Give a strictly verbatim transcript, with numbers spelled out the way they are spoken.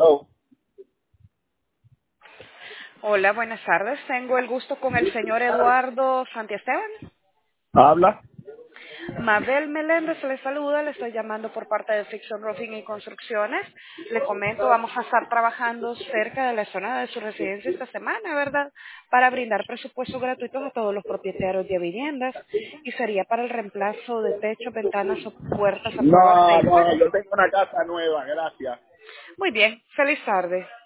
Hello. Hola, buenas tardes. Tengo el gusto con el señor Eduardo Santiesteban. Habla. Mabel Meléndez le saluda, le estoy llamando por parte de Fiction Roofing y Construcciones. Le comento, vamos a estar trabajando cerca de la zona de su residencia esta semana, ¿verdad? Para brindar presupuestos gratuitos a todos los propietarios de viviendas y sería para el reemplazo de techos, ventanas o puertas a prueba No, seis. no, yo tengo una casa nueva, gracias. Muy bien, feliz tarde.